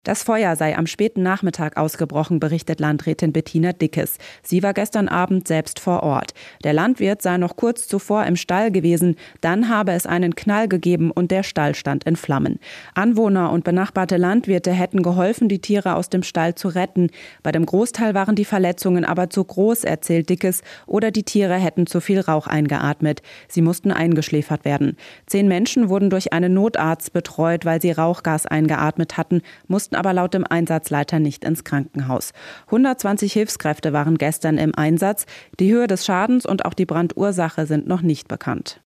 Das Feuer sei am späten Nachmittag ausgebrochen, berichtet Landrätin Bettina Dickes. Sie war gestern Abend selbst vor Ort. Der Landwirt sei noch kurz zuvor im Stall gewesen, dann habe es einen Knall gegeben und der Stall stand in Flammen. Anwohner und benachbarte Landwirte hätten geholfen, die Tiere aus dem Stall zu retten. Bei dem Großteil waren die Verletzungen aber zu groß, erzählt Dickes, oder die Tiere hätten zu viel Rauch eingeatmet. Sie mussten eingeschläfert werden. 10 Menschen wurden durch einen Notarzt betreut, weil sie Rauchgas eingeatmet hatten, mussten aber laut dem Einsatzleiter nicht ins Krankenhaus. 120 Hilfskräfte waren gestern im Einsatz. Die Höhe des Schadens und auch die Brandursache sind noch nicht bekannt.